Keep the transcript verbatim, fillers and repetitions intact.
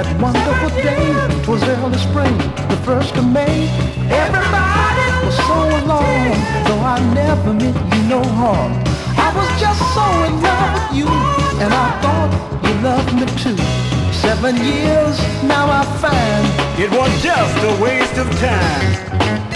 That wonderful day, 'twas early spring, the first of May. Everybody was so alone, though I never meant you no harm. I was just so in love with you, and I thought you loved me too. Seven years, now I find it was just a waste of time.